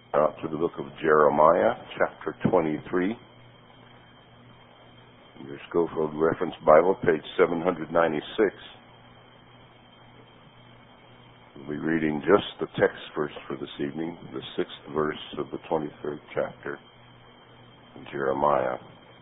Out to the book of Jeremiah, chapter 23. Your Schofield Reference Bible, page 796. We'll be reading just the text verse for this evening, the 6th verse of the 23rd chapter of Jeremiah.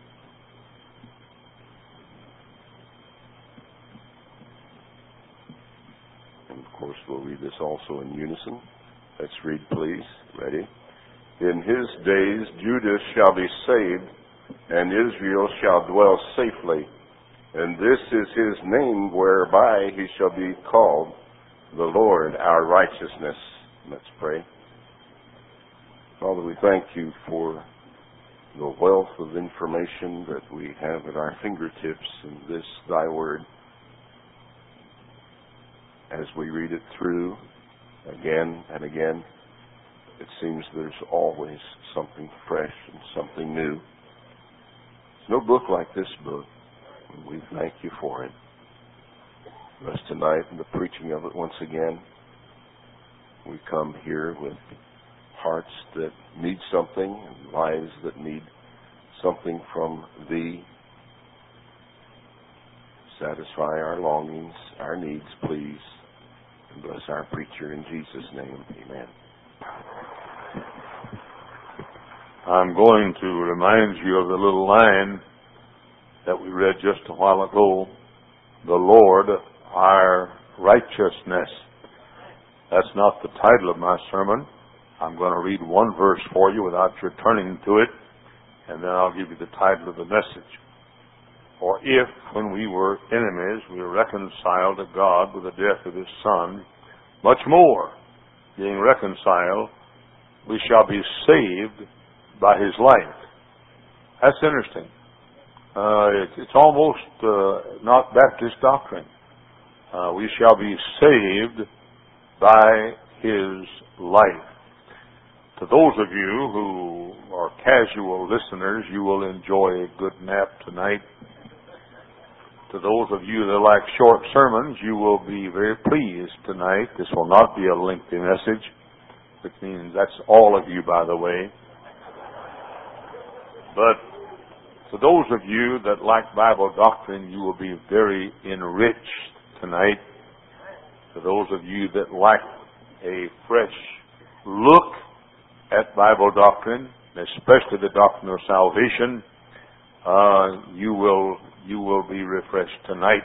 And of course, we'll read this also in unison. Let's read, please. Ready? In his days Judah shall be saved, and Israel shall dwell safely. And this is his name whereby he shall be called, the Lord our righteousness. Let's pray. Father, we thank you for the wealth of information that we have at our fingertips in this thy word. As we read it through again and again, it seems there's always something fresh and something new. There's no book like this book, and we thank you for it. Bless tonight and the preaching of it once again. We come here with hearts that need something and lives that need something from Thee. Satisfy our longings, our needs, please. And bless our preacher in Jesus' name. Amen. I'm going to remind you of the little line that we read just a while ago. The Lord, our righteousness. That's not the title of my sermon. I'm going to read one verse for you without your turning to it, and then I'll give you the title of the message. For if, when we were enemies, we were reconciled to God with the death of His Son, much more, being reconciled, we shall be saved by His life. That's interesting. It's almost not Baptist doctrine. We shall be saved by His life. To those of you who are casual listeners, you will enjoy a good nap tonight. To those of you that like short sermons, you will be very pleased tonight. This will not be a lengthy message, which means that's all of you, by the way. But to those of you that like Bible doctrine, you will be very enriched tonight. To those of you that like a fresh look at Bible doctrine, especially the doctrine of salvation, you will be refreshed tonight.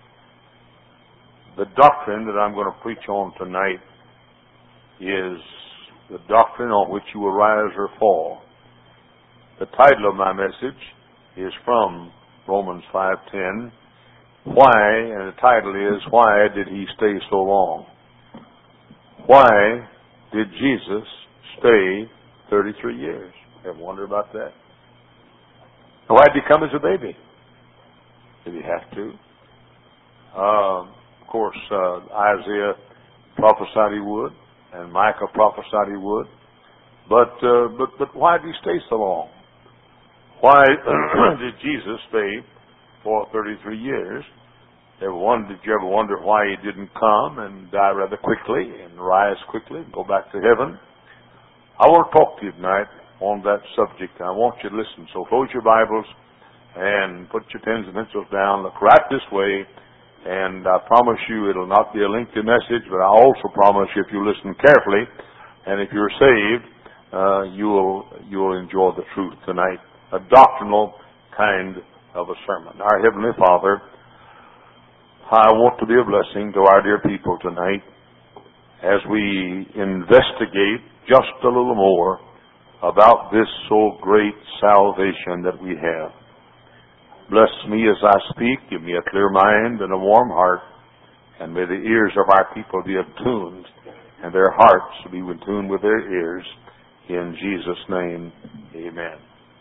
The doctrine that I'm going to preach on tonight is the doctrine on which you will rise or fall. The title of my message is from Romans 5:10. Why, and the title is, Why Did He Stay So Long? Why did Jesus stay 33 years? Ever wonder about that? Why did He come as a baby? Did He have to? Of course, Isaiah prophesied He would, and Micah prophesied He would. But why did He stay so long? Why did Jesus stay for 33 years? Did you ever wonder why He didn't come and die rather quickly and rise quickly and go back to heaven? I want to talk to you tonight on that subject. I want you to listen. So close your Bibles and put your pens and pencils down. Look right this way. And I promise you it'll not be a lengthy message, but I also promise you if you listen carefully and if you're saved, you will enjoy the truth tonight. A doctrinal kind of a sermon. Our Heavenly Father, I want to be a blessing to our dear people tonight as we investigate just a little more about this so great salvation that we have. Bless me as I speak. Give me a clear mind and a warm heart. And may the ears of our people be attuned and their hearts be in tune with their ears. In Jesus' name, amen.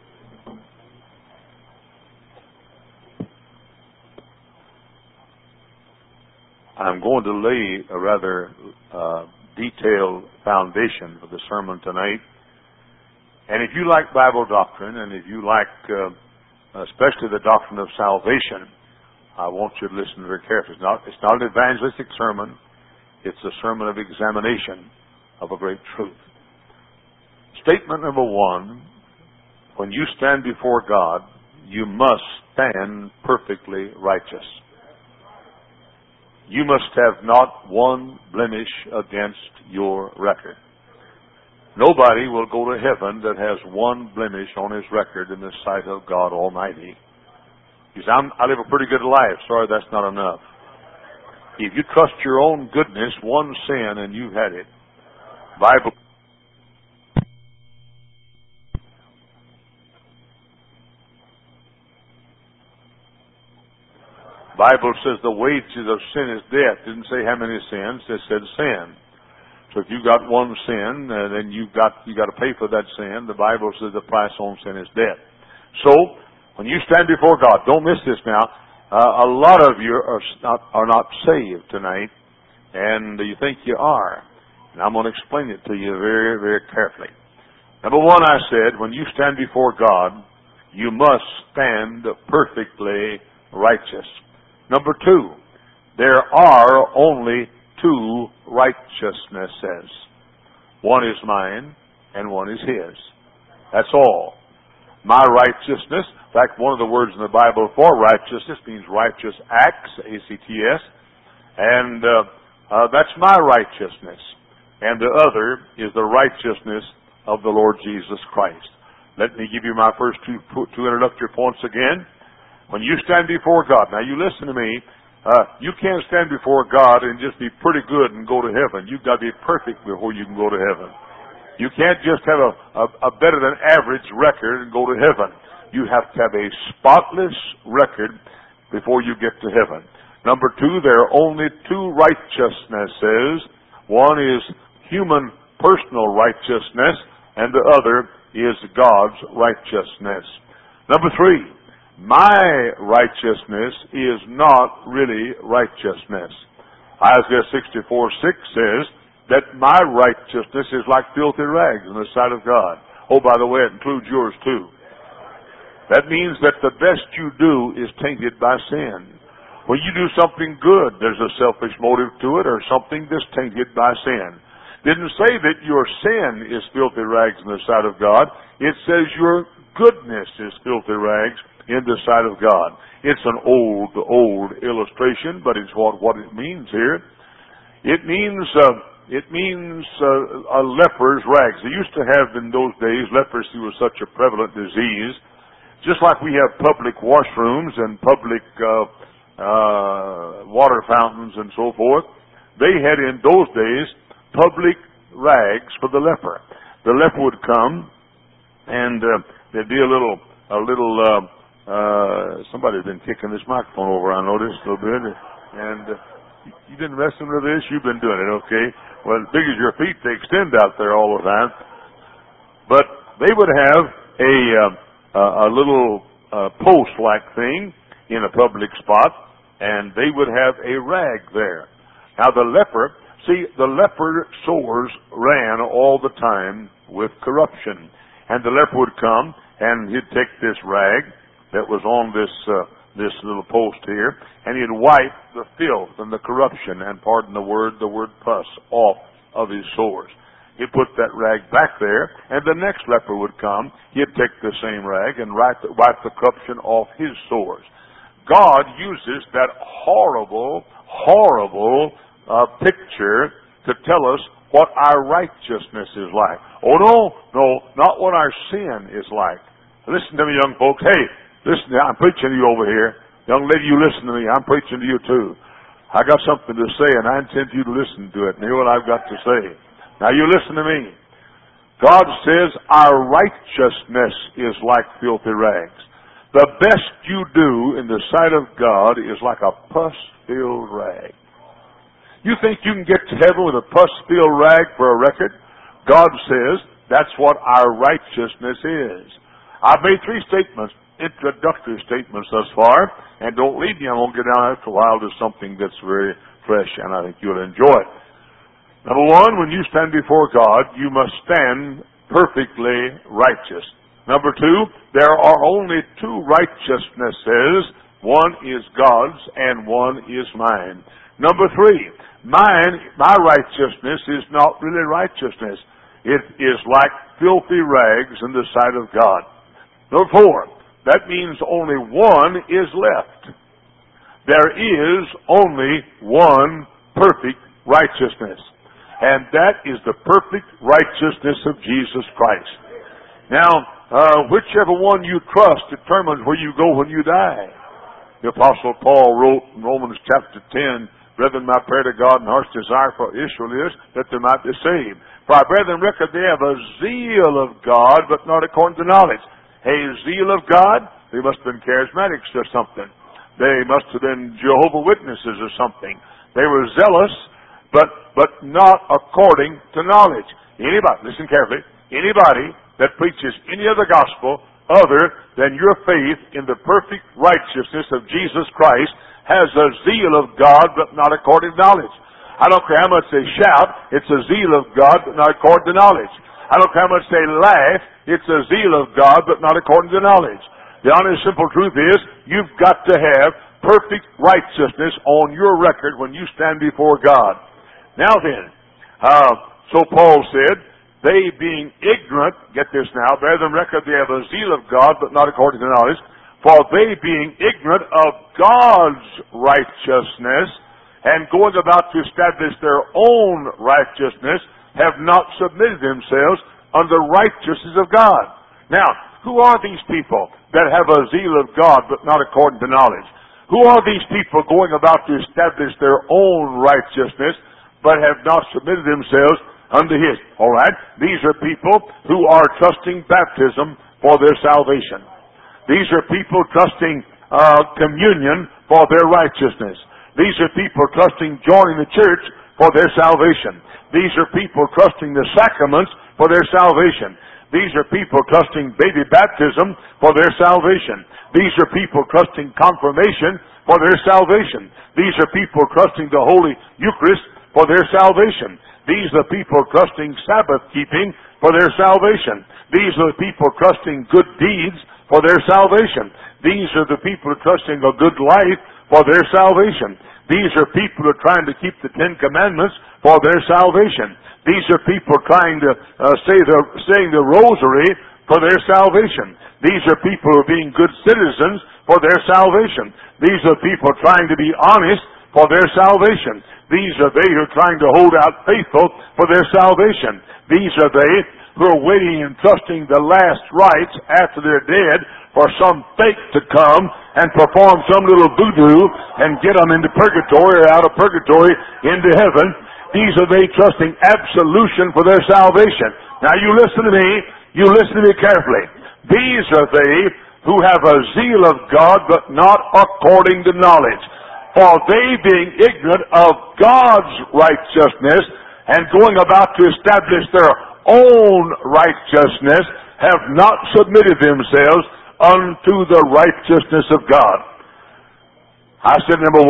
I'm going to lay a rather detailed foundation for the sermon tonight. And if you like Bible doctrine, and if you like especially the doctrine of salvation, I want you to listen very carefully. It's not an evangelistic sermon. It's a sermon of examination of a great truth. Statement number one, when you stand before God, you must stand perfectly righteous. You must have not one blemish against your record. Nobody will go to heaven that has one blemish on his record in the sight of God Almighty. He says, I live a pretty good life. Sorry, that's not enough. If you trust your own goodness, one sin, and you've had it. Bible says the wages of sin is death. It didn't say how many sins. It said sin. So if you got one sin, then you got to pay for that sin. The Bible says the price on sin is death. So when you stand before God, don't miss this now. A lot of you are not saved tonight, and you think you are. And I'm going to explain it to you very, very carefully. Number one, I said, when you stand before God, you must stand perfectly righteous. Number two, there are only two righteousnesses. One is mine and one is His. That's all. My righteousness, in fact, one of the words in the Bible for righteousness means righteous acts, A-C-T-S, and that's my righteousness. And the other is the righteousness of the Lord Jesus Christ. Let me give you my first two introductory points again. When you stand before God, now you listen to me, you can't stand before God and just be pretty good and go to heaven. You've got to be perfect before you can go to heaven. You can't just have a better than average record and go to heaven. You have to have a spotless record before you get to heaven. Number two, there are only two righteousnesses. One is human personal righteousness, and the other is God's righteousness. Number three, my righteousness is not really righteousness. Isaiah 64:6 says that my righteousness is like filthy rags in the sight of God. Oh, by the way, it includes yours too. That means that the best you do is tainted by sin. When you do something good, there's a selfish motive to it, or something that's tainted by sin. Didn't say that your sin is filthy rags in the sight of God. It says your goodness is filthy rags in the sight of God. It's an old illustration, but it's what it means here. It means a leper's rags. They used to have in those days, leprosy was such a prevalent disease. Just like we have public washrooms and public water fountains and so forth, they had in those days public rags for the leper. The leper would come, and there'd be a little. Somebody's been kicking this microphone over, I noticed a little bit. And you've been wrestling with this? You've been doing it, okay. Well, as big as your feet, they extend out there all the time. But they would have a little post-like thing in a public spot, and they would have a rag there. Now the leper sores ran all the time with corruption. And the leper would come, and he'd take this rag that was on this little post here, and he'd wipe the filth and the corruption, and pardon the word pus, off of his sores. He'd put that rag back there, and the next leper would come, he'd take the same rag and wipe the corruption off his sores. God uses that horrible picture to tell us what our righteousness is like. Oh, no, not what our sin is like. Listen to me, young folks. Hey, listen, I'm preaching to you over here. Young lady, you listen to me. I'm preaching to you too. I got something to say, and I intend you to listen to it and hear what I've got to say. Now, you listen to me. God says our righteousness is like filthy rags. The best you do in the sight of God is like a pus-filled rag. You think you can get to heaven with a pus-filled rag for a record? God says that's what our righteousness is. I've made three introductory statements thus far, and don't leave me. I'm going to get down after a while to something that's very fresh, and I think you'll enjoy it. Number one, when you stand before God, you must stand perfectly righteous. Number two, there are only two righteousnesses. One is God's, and one is mine. Number three, my righteousness is not really righteousness. it is like filthy rags in the sight of God. Number 4, that means only one is left. There is only one perfect righteousness, and that is the perfect righteousness of Jesus Christ. Now, whichever one you trust determines where you go when you die. The Apostle Paul wrote in Romans chapter 10, "Brethren, my prayer to God and heart's desire for Israel is that they might be saved. For our brethren reckon they have a zeal of God, but not according to knowledge." A zeal of God? They must have been charismatics or something. They must have been Jehovah's Witnesses or something. They were zealous, but not according to knowledge. Anybody, listen carefully, anybody that preaches any other gospel other than your faith in the perfect righteousness of Jesus Christ has a zeal of God, but not according to knowledge. I don't care how much they shout, it's a zeal of God, but not according to knowledge. I don't care how much they laugh, it's a zeal of God, but not according to knowledge. The honest, simple truth is, you've got to have perfect righteousness on your record when you stand before God. Now then, so Paul said, they being ignorant, get this now, bear them record they have a zeal of God, but not according to knowledge, for they being ignorant of God's righteousness, and going about to establish their own righteousness, have not submitted themselves under the righteousness of God. Now, who are these people that have a zeal of God, but not according to knowledge? Who are these people going about to establish their own righteousness, but have not submitted themselves unto His? All right? These are people who are trusting baptism for their salvation. These are people trusting communion for their righteousness. These are people trusting joining the church for their salvation. These are people trusting the sacraments for their salvation. These are people trusting baby baptism for their salvation. These are people trusting confirmation for their salvation. These are people trusting the Holy Eucharist for their salvation. These are people trusting Sabbath keeping for their salvation. These are the people trusting good deeds for their salvation. These are the people trusting a good life for their salvation. These are people who are trying to keep the Ten Commandments for their salvation. These are people trying to saying the rosary for their salvation. These are people who are being good citizens for their salvation. These are people trying to be honest for their salvation. These are they who are trying to hold out faithful for their salvation. These are they who are waiting and trusting the last rites after they're dead for some fake to come and perform some little voodoo and get them into purgatory or out of purgatory into heaven. These are they trusting absolution for their salvation. Now you listen to me. You listen to me carefully. These are they who have a zeal of God, but not according to knowledge. For they, being ignorant of God's righteousness and going about to establish their own righteousness, have not submitted themselves unto the righteousness of God. I said, number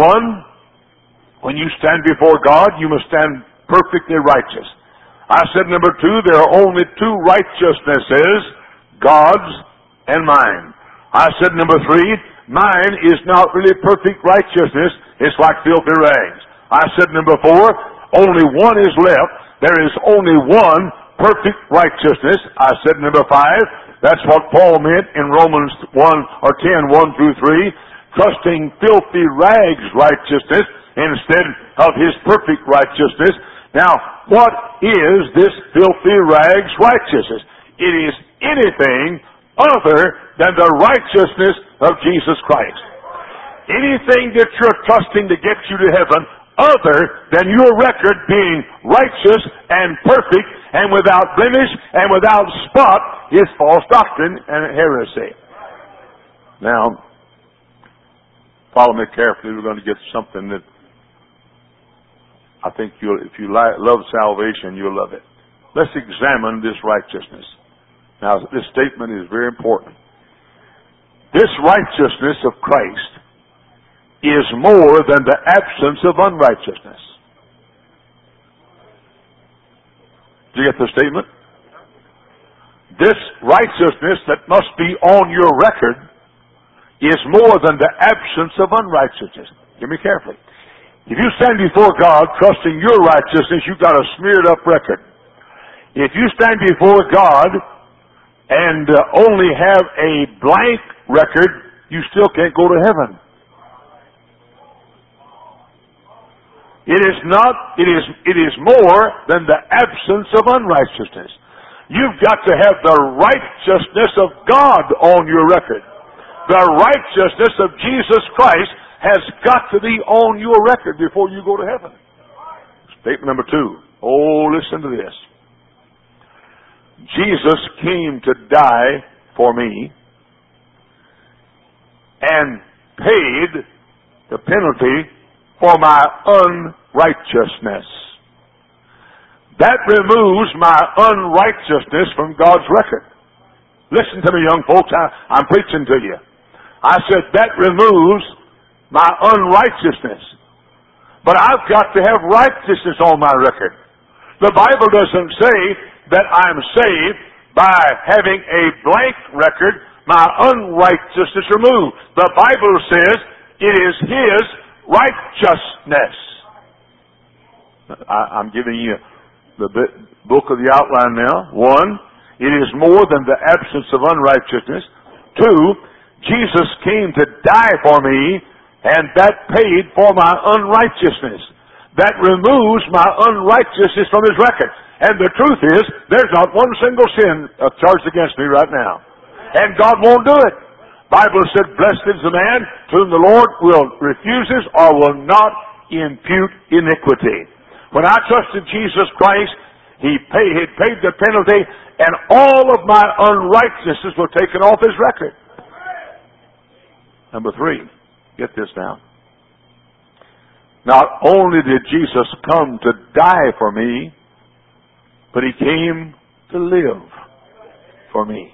1, when you stand before God, you must stand perfectly righteous. I said, number 2, there are only 2 righteousnesses, God's and mine. I said, number 3, mine is not really perfect righteousness. It's like filthy rags. I said, number 4, only one is left. There is only one perfect righteousness. I said, number 5, that's what Paul meant in Romans 1 or 10, 1 through 3, trusting filthy rags righteousness instead of his perfect righteousness. Now, what is this filthy rags righteousness? It is anything other than the righteousness of Jesus Christ. Anything that you're trusting to get you to heaven other than your record being righteous and perfect and without blemish and without spot is false doctrine and heresy. Now, follow me carefully. We're going to get something that I think if you love salvation, you'll love it. Let's examine this righteousness. Now, this statement is very important. This righteousness of Christ is more than the absence of unrighteousness. Do you get the statement? This righteousness that must be on your record is more than the absence of unrighteousness. Hear me carefully. If you stand before God trusting your righteousness, you've got a smeared up record. If you stand before God and only have a blank record, you still can't go to heaven. It is more than the absence of unrighteousness. You've got to have the righteousness of God on your record. The righteousness of Jesus Christ has got to be on your record before you go to heaven. Statement number 2. Oh, listen to this. Jesus came to die for me and paid the penalty for my unrighteousness. That removes my unrighteousness from God's record. Listen to me, young folks. I'm preaching to you. I said that removes my unrighteousness. But I've got to have righteousness on my record. The Bible doesn't say that I'm saved by having a blank record, my unrighteousness removed. The Bible says it is His righteousness. I'm giving you the book of the outline now. 1, it is more than the absence of unrighteousness. 2, Jesus came to die for me, and that paid for my unrighteousness. That removes my unrighteousness from His record. And the truth is, there's not one single sin charged against me right now. And God won't do it. Bible said, blessed is the man to whom the Lord refuses or will not impute iniquity. When I trusted Jesus Christ, He paid the penalty, and all of my unrighteousnesses were taken off His record. Number 3, get this now. Not only did Jesus come to die for me, but He came to live for me.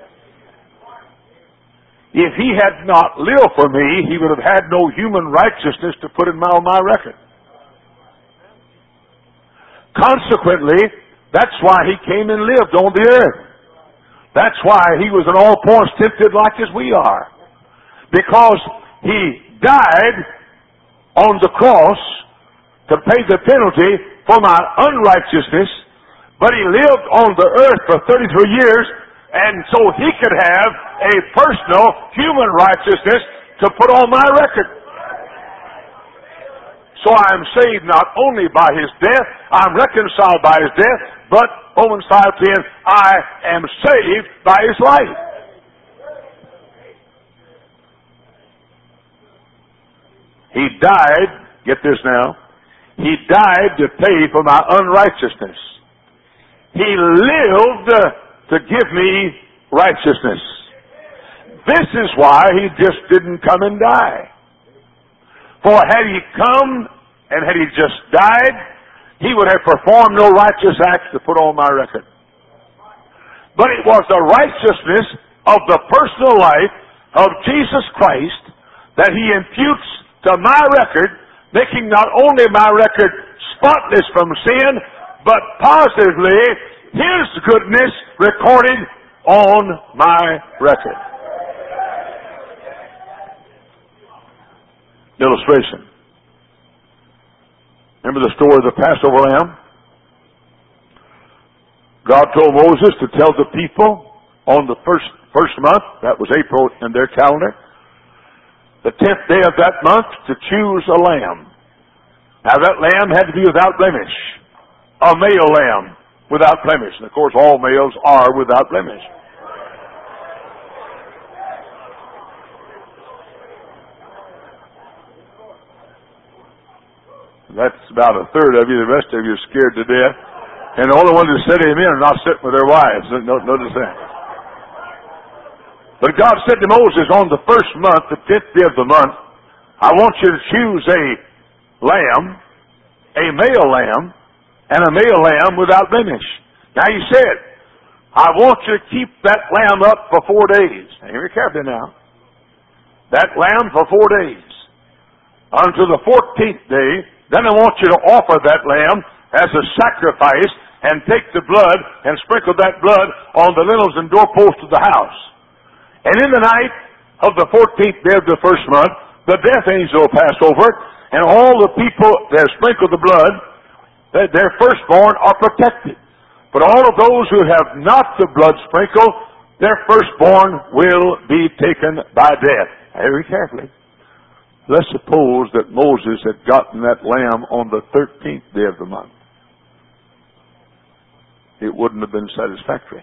If He had not lived for me, He would have had no human righteousness to put on my record. Consequently, that's why He came and lived on the earth. That's why He was in all points tempted like as we are. Because He died on the cross to pay the penalty for my unrighteousness, but He lived on the earth for 33 years, and so He could have a personal human righteousness to put on my record. So I am saved not only by His death, I'm reconciled by His death, but Romans 5:10, I am saved by His life. He died, get this now, He died to pay for my unrighteousness. He lived to give me righteousness. This is why He just didn't come and die. For had He come and had He just died, He would have performed no righteous acts to put on my record. But it was the righteousness of the personal life of Jesus Christ that He imputes to my record, making not only my record spotless from sin, but positively His goodness recorded on my record. Illustration. Remember the story of the Passover lamb? God told Moses to tell the people on the first month, that was April in their calendar, the 10th day of that month, to choose a lamb. Now that lamb had to be without blemish. A male lamb without blemish. And of course all males are without blemish. That's about a third of you. The rest of you are scared to death. And the only ones that said amen are not sitting with their wives. Notice that. But God said to Moses, on the first month, the 10th day of the month, I want you to choose a lamb, a male lamb, and a male lamb without blemish. Now He said, I want you to keep that lamb up for 4 days. Now hear me carefully now. That lamb for 4 days. Until the 14th day, then I want you to offer that lamb as a sacrifice and take the blood and sprinkle that blood on the lintels and doorposts of the house. And in the night of the 14th day of the first month, the death angel will pass over, and all the people that have sprinkled the blood, their firstborn are protected. But all of those who have not the blood sprinkled, their firstborn will be taken by death. Very carefully. Let's suppose that Moses had gotten that lamb on the 13th day of the month. It wouldn't have been satisfactory.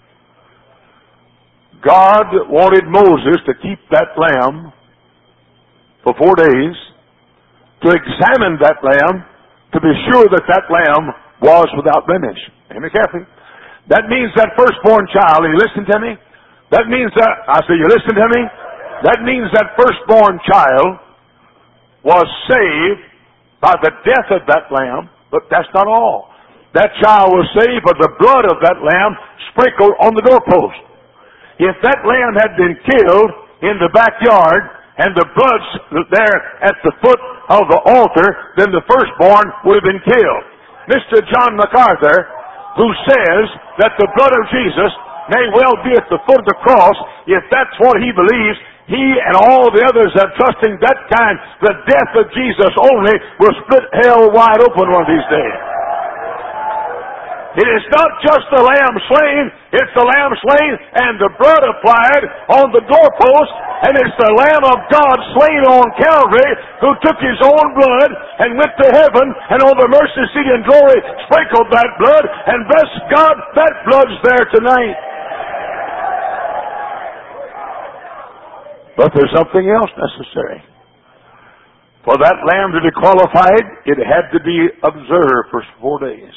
God wanted Moses to keep that lamb for 4 days, to examine that lamb, to be sure that that lamb was without blemish. Hear me carefully. That means that firstborn child, are you listening to me? That means that, I say, you listen to me? That means that firstborn child was saved by the death of that lamb, but that's not all. That child was saved by the blood of that lamb sprinkled on the doorpost. If that lamb had been killed in the backyard and the blood's there at the foot of the altar, then the firstborn would have been killed. Mr. John MacArthur, who says that the blood of Jesus may well be at the foot of the cross, if that's what he believes, he and all the others that are trusting that kind, the death of Jesus only, will split hell wide open one of these days. It is not just the lamb slain, it's the lamb slain and the blood applied on the doorpost, and it's the Lamb of God slain on Calvary who took his own blood and went to heaven and on the mercy seat in glory sprinkled that blood, and bless God, that blood's there tonight. But there's something else necessary. For that lamb to be qualified, it had to be observed for 4 days.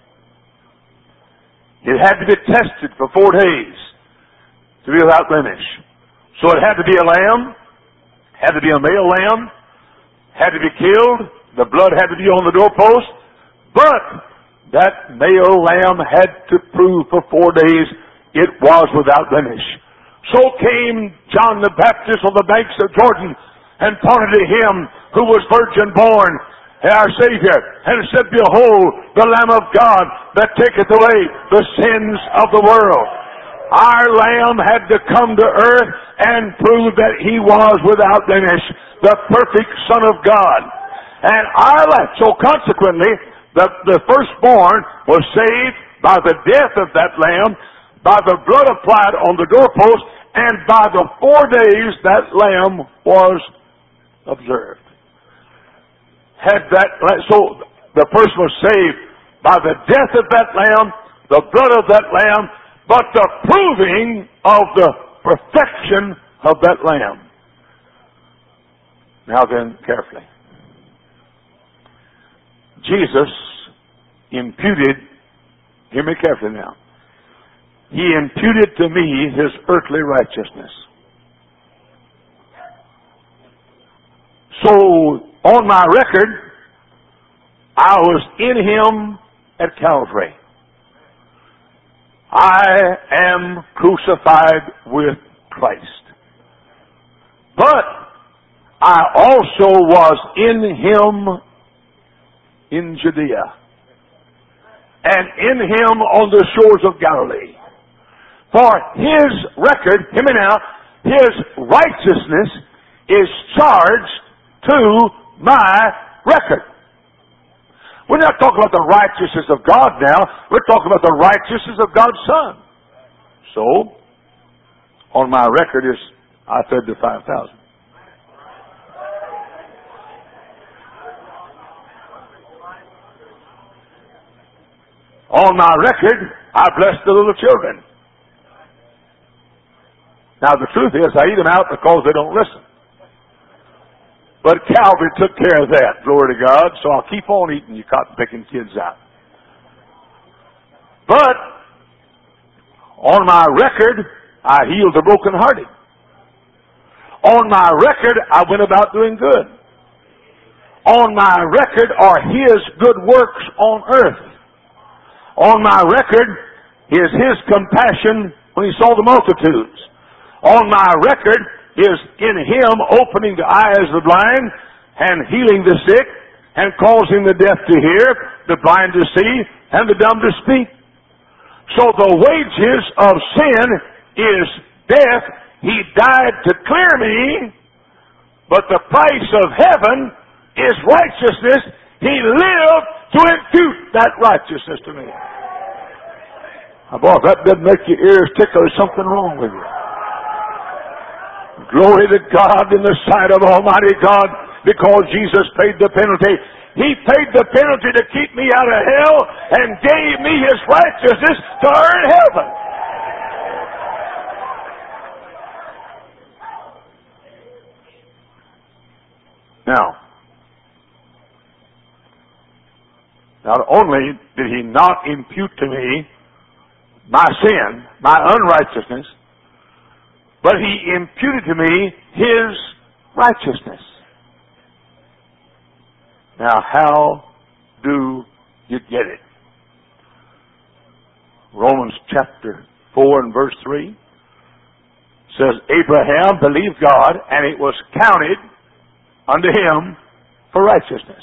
It had to be tested for 4 days to be without blemish. So it had to be a lamb, had to be a male lamb, had to be killed, the blood had to be on the doorpost, but that male lamb had to prove for 4 days it was without blemish. So came John the Baptist on the banks of Jordan and pointed to him who was virgin born, our Savior, and said, Behold, the Lamb of God that taketh away the sins of the world. Our Lamb had to come to earth and prove that he was without blemish, the perfect Son of God. And our Lamb, so consequently, the firstborn was saved by the death of that Lamb, by the blood applied on the doorpost, and by the 4 days that Lamb was observed. So the person was saved by the death of that lamb, the blood of that lamb, but the proving of the perfection of that lamb. Now then, carefully. Jesus imputed, hear me carefully now, he imputed to me his earthly righteousness. So, on my record, I was in him at Calvary. I am crucified with Christ. But I also was in him in Judea, and in him on the shores of Galilee. For his record, hear me now, his righteousness is charged to my record. We're not talking about the righteousness of God now. We're talking about the righteousness of God's Son. So, on my record is, I fed the 5,000. On my record, I blessed the little children. Now, the truth is, I eat them out because they don't listen. But Calvary took care of that, glory to God, so I'll keep on eating you cotton-picking kids out. But, on my record, I healed the brokenhearted. On my record, I went about doing good. On my record are his good works on earth. On my record is his compassion when he saw the multitudes. On my record is in him opening the eyes of the blind and healing the sick and causing the deaf to hear, the blind to see, and the dumb to speak. So the wages of sin is death. He died to clear me, but the price of heaven is righteousness. He lived to impute that righteousness to me. Boy, if that doesn't make your ears tickle, there's something wrong with you. Glory to God in the sight of Almighty God, because Jesus paid the penalty. He paid the penalty to keep me out of hell and gave me His righteousness to earn heaven. Now, not only did He not impute to me my sin, my unrighteousness, but He imputed to me His righteousness. Now, how do you get it? Romans chapter 4 and verse 3 says, Abraham believed God, and it was counted unto him for righteousness.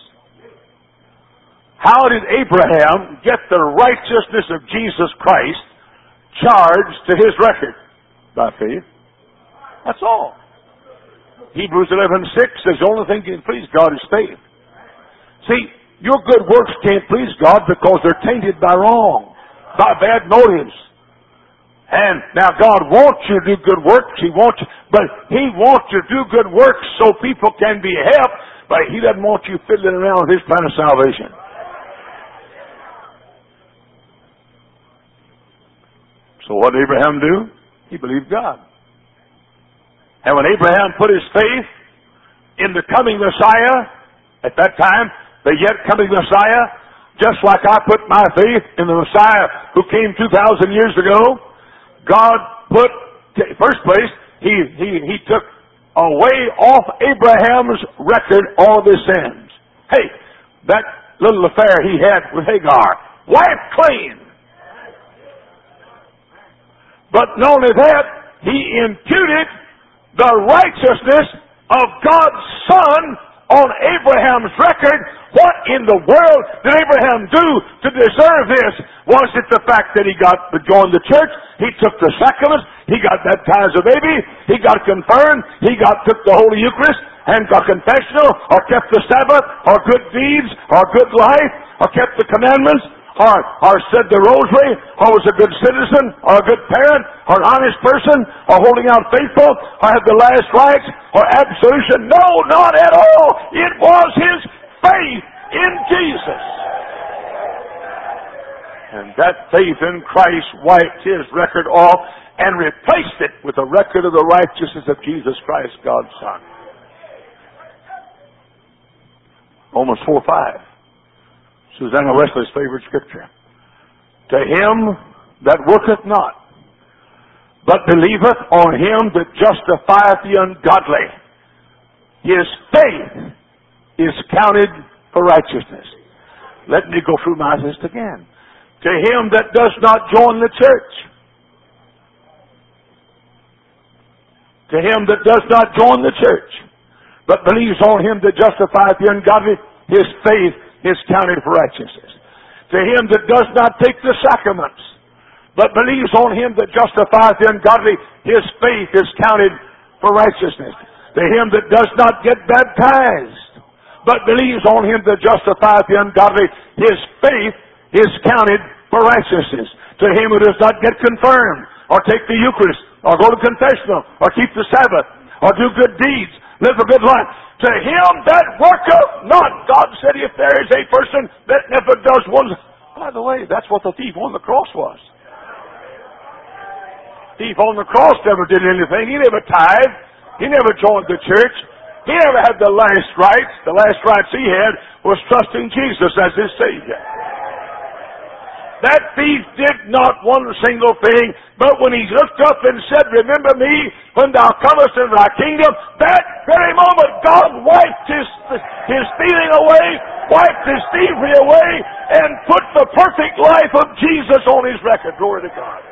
How did Abraham get the righteousness of Jesus Christ charged to his record? By faith. That's all. Hebrews 11:6 says the only thing that can please God is faith. See, your good works can't please God because they're tainted by wrong, by bad motives. And now God wants you to do good works. He wants you, but He wants you to do good works so people can be helped, but He doesn't want you fiddling around with His plan of salvation. So what did Abraham do? He believed God. And when Abraham put his faith in the coming Messiah, at that time, the yet coming Messiah, just like I put my faith in the Messiah who came 2,000 years ago, God put, first place, He took away off Abraham's record all of his sins. Hey, that little affair he had with Hagar, wiped clean. But not only that, He imputed the righteousness of God's Son on Abraham's record. What in the world did Abraham do to deserve this? Was it the fact that he got to join the church? He took the sacraments. He got baptized as a baby. He got confirmed. He took the Holy Eucharist and got confessional, or kept the Sabbath, or good deeds, or good life, or kept the commandments, or said the rosary, or was a good citizen, or a good parent, or an honest person, or holding out faithful, or had the last rites, or absolution. No, not at all. It was his faith in Jesus. And that faith in Christ wiped his record off and replaced it with the record of the righteousness of Jesus Christ, God's Son. Romans 4:5. Susanna Wesley's favorite scripture. To him that worketh not, but believeth on Him that justifieth the ungodly, his faith is counted for righteousness. Let me go through my list again. To him that does not join the church, to him that does not join the church, but believes on Him that justifieth the ungodly, his faith is counted for righteousness. To him that does not take the sacraments, but believes on Him that justifieth the ungodly, his faith is counted for righteousness. To him that does not get baptized, but believes on Him that justifieth the ungodly, his faith is counted for righteousness. To him who does not get confirmed, or take the Eucharist, or go to confessional, or keep the Sabbath, or do good deeds, live a good life, to him that worketh not. God said if there is a person that never does one. By the way, that's what the thief on the cross was. The thief on the cross never did anything. He never tithed. He never joined the church. He never had the last rites. The last rites he had was trusting Jesus as his Savior. That thief did not one single thing, but when he looked up and said, remember me when thou comest into thy kingdom, that very moment God wiped his stealing away, wiped his thievery away, and put the perfect life of Jesus on his record. Glory to God.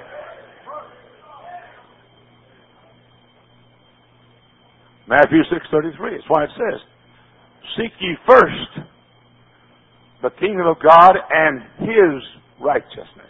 Matthew 6:33. That's why it says, seek ye first the kingdom of God and His righteousness.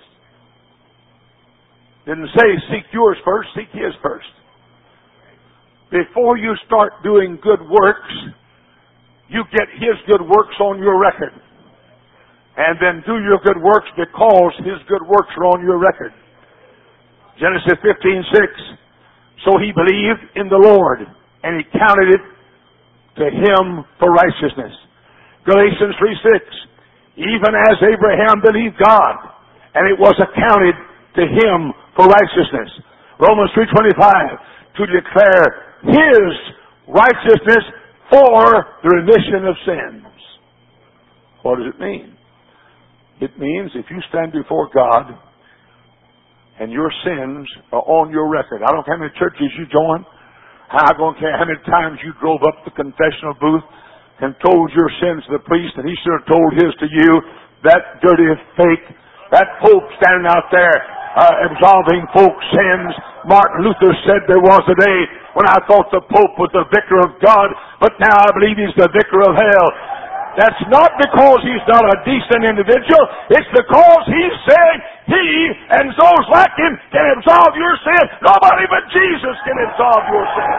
Didn't say seek yours first, seek His first. Before you start doing good works, you get His good works on your record. and then do your good works because His good works are on your record. Genesis 15:6. So he believed in the Lord, and He counted it to him for righteousness. Galatians 3:6. Even as Abraham believed God, and it was accounted to him for righteousness. Romans 3:25. To declare His righteousness for the remission of sins. What does it mean? It means if you stand before God and your sins are on your record. I don't care how many churches you join. I don't care how many times you drove up the confessional booth and told your sins to the priest, and he should have told his to you. That dirty fake, that Pope standing out there absolving folks' sins. Martin Luther said there was a day when I thought the Pope was the vicar of God, but now I believe he's the vicar of hell. That's not because he's not a decent individual. It's because he's saying he and those like him can absolve your sin. Nobody but Jesus can absolve your sin.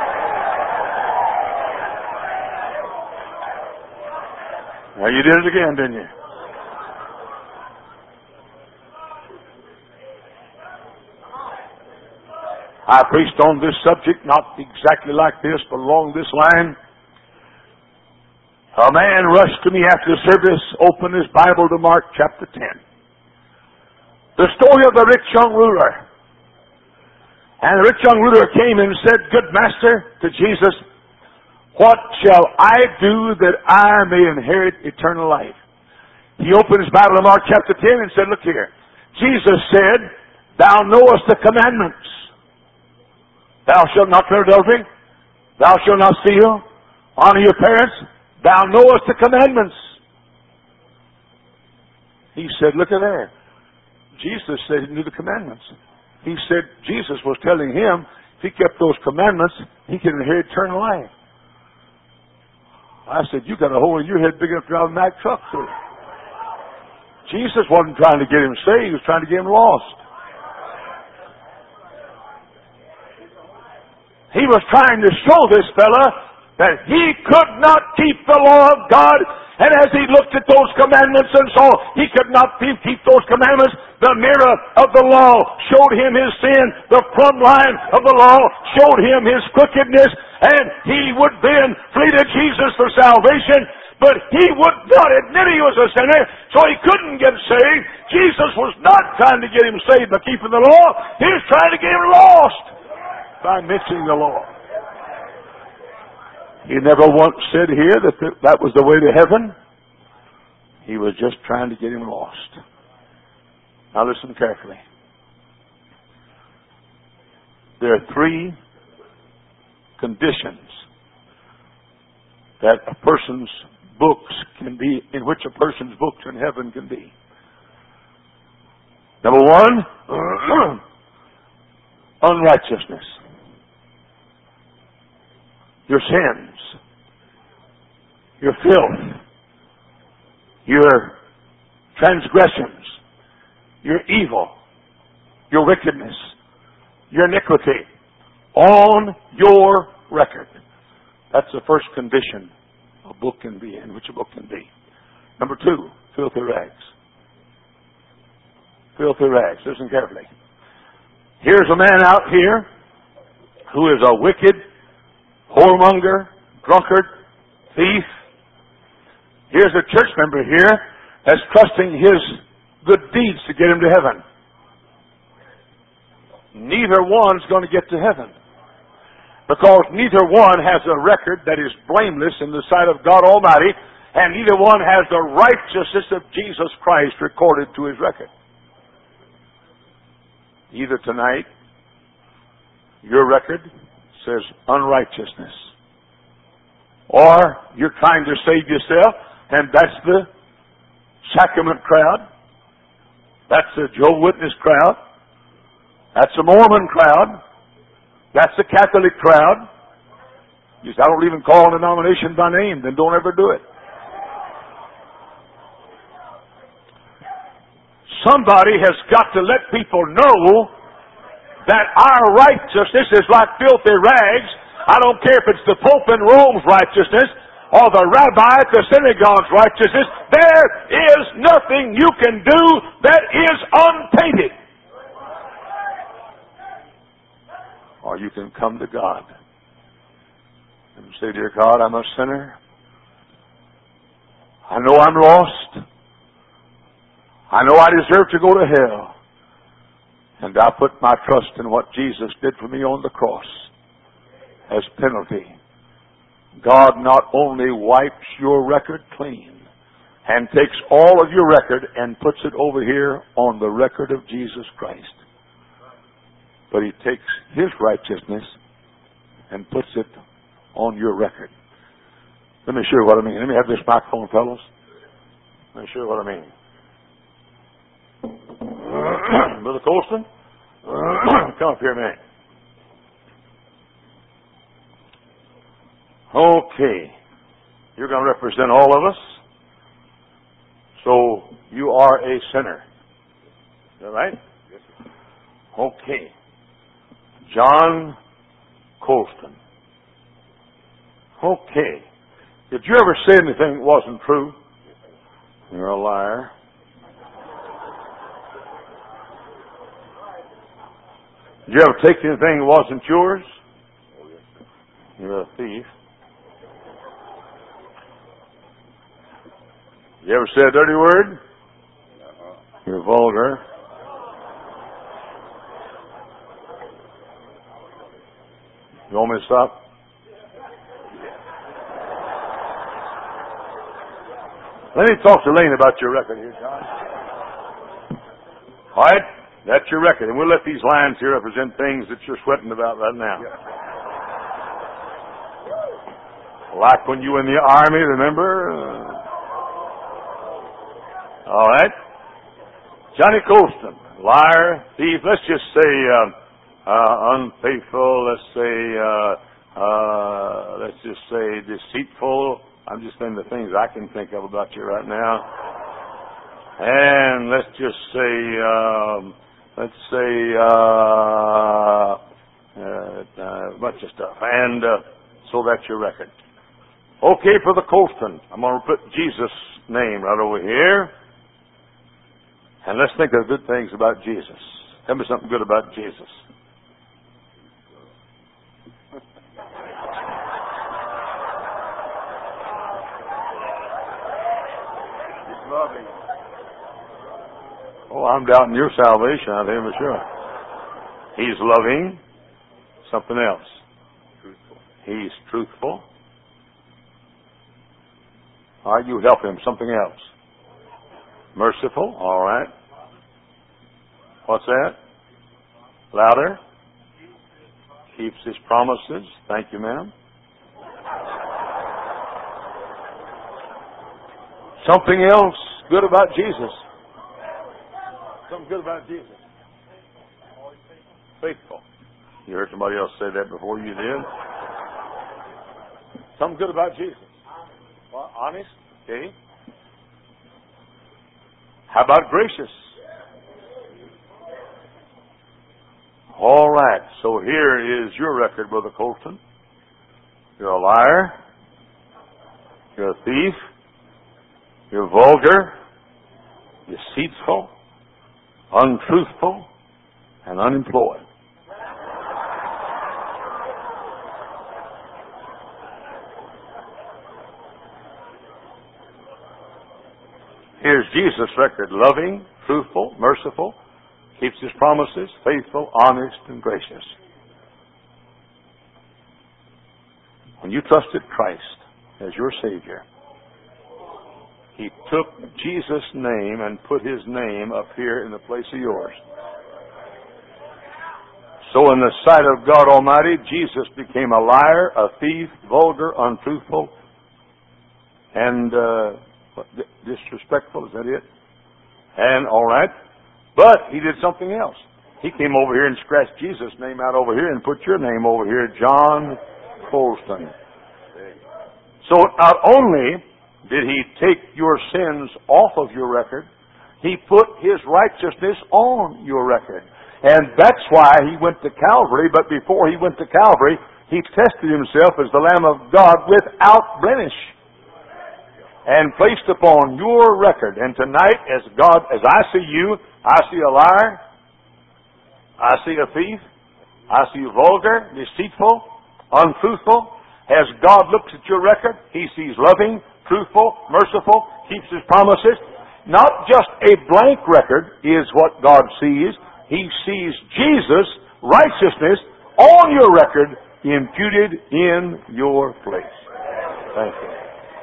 Well, you did it again, didn't you? I preached on this subject, not exactly like this, but along this line. A man rushed to me after the service, opened his Bible to Mark chapter 10. The story of the rich young ruler. And the rich young ruler came and said, Good master, to Jesus, what shall I do that I may inherit eternal life? He opened his Bible to Mark chapter 10 and said, Look here. Jesus said, Thou knowest the commandments. Thou shalt not commit adultery. Thou shalt not steal. Honor your parents. Thou knowest the commandments. He said, look at there. Jesus said he knew the commandments. He said Jesus was telling him if he kept those commandments, he could inherit eternal life. I said, you got a hole in your head big enough to drive a Mack truck through. Jesus wasn't trying to get him saved. He was trying to get him lost. He was trying to show this fella that he could not keep the law of God. And as he looked at those commandments and saw he could not keep those commandments, the mirror of the law showed him his sin. The plumb line of the law showed him his crookedness. And he would then flee to Jesus for salvation. But he would not admit he was a sinner, so he couldn't get saved. Jesus was not trying to get him saved by keeping the law. He was trying to get him lost by mixing the law. He never once said here that was the way to heaven. He was just trying to get him lost. Now listen carefully. There are three conditions that a person's books can be, in which a person's books in heaven can be. Number one, unrighteousness. Your sins, your filth, your transgressions, your evil, your wickedness, your iniquity, on your record. That's the first condition a book can be, in which a book can be. Number two, filthy rags. Filthy rags. Listen carefully. Here's a man out here who is a wicked, whoremonger, drunkard, thief. Here's a church member here that's trusting his good deeds to get him to heaven. Neither one's going to get to heaven, because neither one has a record that is blameless in the sight of God Almighty, and neither one has the righteousness of Jesus Christ recorded to his record. Either tonight, your record says unrighteousness, or you're trying to save yourself, and that's the sacrament crowd, that's the Jehovah's Witness crowd, that's the Mormon crowd, that's the Catholic crowd. You say, I don't even call a denomination by name, then don't ever do it. Somebody has got to let people know that our righteousness is like filthy rags. I don't care if it's the Pope in Rome's righteousness, or the rabbi at the synagogue's righteousness. There is nothing you can do that is untainted. Or you can come to God and say, dear God, I'm a sinner. I know I'm lost. I know I deserve to go to hell. And I put my trust in what Jesus did for me on the cross as penalty. God not only wipes your record clean and takes all of your record and puts it over here on the record of Jesus Christ, but He takes His righteousness and puts it on your record. Let me show you what I mean. Let me have this microphone, fellows. Let me show you what I mean. Brother Colston, come up here a minute. Okay. You're going to represent all of us. So, you are a sinner. Is that right? Yes, sir. Okay. John Colston. Okay. Did you ever say anything that wasn't true? You're a liar. Did you ever take anything that wasn't yours? You're a thief. Did you ever say a dirty word? You're vulgar. You want me to stop? Let me talk to Lane about your record here, John. All right? That's your record. And we'll let these lines here represent things that you're sweating about right now. Like when you were in the Army, remember? All right? Johnny Colston, liar, thief, let's just say unfaithful, let's just say deceitful. I'm just saying the things I can think of about you right now. And let's just say, a bunch of stuff. And so that's your record. Okay, for the Colston, I'm going to put Jesus' name right over here. And let's think of good things about Jesus. Tell me something good about Jesus. Loving. Oh, I'm doubting your salvation, I think for sure. He's loving. Something else. Truthful. He's truthful. All right, you help him. Something else. Merciful. All right. What's that? Louder. Keeps his promises. Thank you, ma'am. Something else good about Jesus. Something good about Jesus. Faithful. You heard somebody else say that before you did? Something good about Jesus. Well, honest. Okay. How about gracious? All right. So here is your record, Brother Colston. You're a liar. You're a thief. You're vulgar, deceitful, untruthful, and unemployed. Here's Jesus' record: loving, truthful, merciful, keeps his promises, faithful, honest, and gracious. When you trusted Christ as your Savior, He took Jesus' name and put His name up here in the place of yours. So in the sight of God Almighty, Jesus became a liar, a thief, vulgar, untruthful, and disrespectful. Is that it? And all right. But He did something else. He came over here and scratched Jesus' name out over here and put your name over here, John Colston. So not only did He take your sins off of your record, He put His righteousness on your record. And that's why He went to Calvary, but before He went to Calvary, He tested Himself as the Lamb of God without blemish. and placed upon your record. And tonight, as I see you, I see a liar, I see a thief, I see you vulgar, deceitful, untruthful. As God looks at your record, He sees loving, truthful, merciful, keeps His promises. Not just a blank record is what God sees. He sees Jesus' righteousness on your record, imputed in your place. Thank you.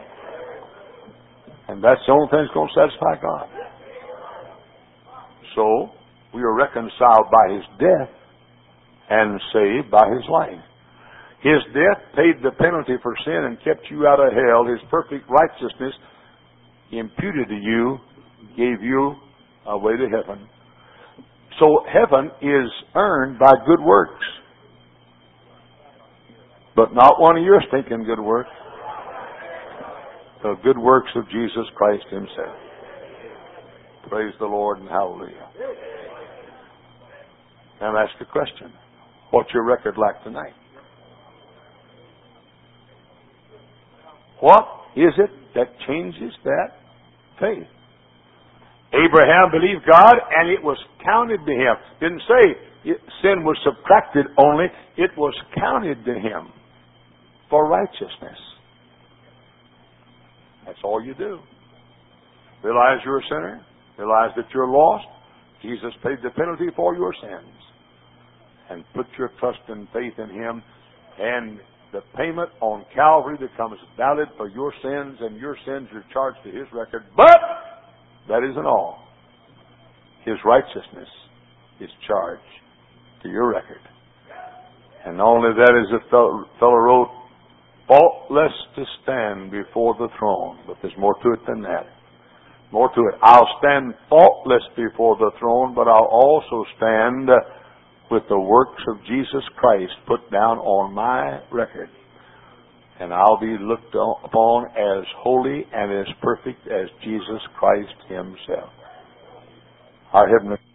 And that's the only thing that's going to satisfy God. So, we are reconciled by His death and saved by His life. His death paid the penalty for sin and kept you out of hell. His perfect righteousness imputed to you, gave you a way to heaven. So heaven is earned by good works. But not one of your stinking good works. The good works of Jesus Christ Himself. Praise the Lord and hallelujah. Now ask the question. What's your record like tonight? What is it that changes that faith? Abraham believed God and it was counted to him. Didn't say sin was subtracted only. It was counted to him for righteousness. That's all you do. Realize you're a sinner. Realize that you're lost. Jesus paid the penalty for your sins. And put your trust and faith in Him. And the payment on Calvary becomes valid for your sins, and your sins are charged to His record. But that isn't all. His righteousness is charged to your record. And not only that, as the fellow wrote, faultless to stand before the throne. But there's more to it than that. More to it. I'll stand faultless before the throne, but I'll also stand with the works of Jesus Christ put down on my record. And I'll be looked upon as holy and as perfect as Jesus Christ Himself. Our Heavenly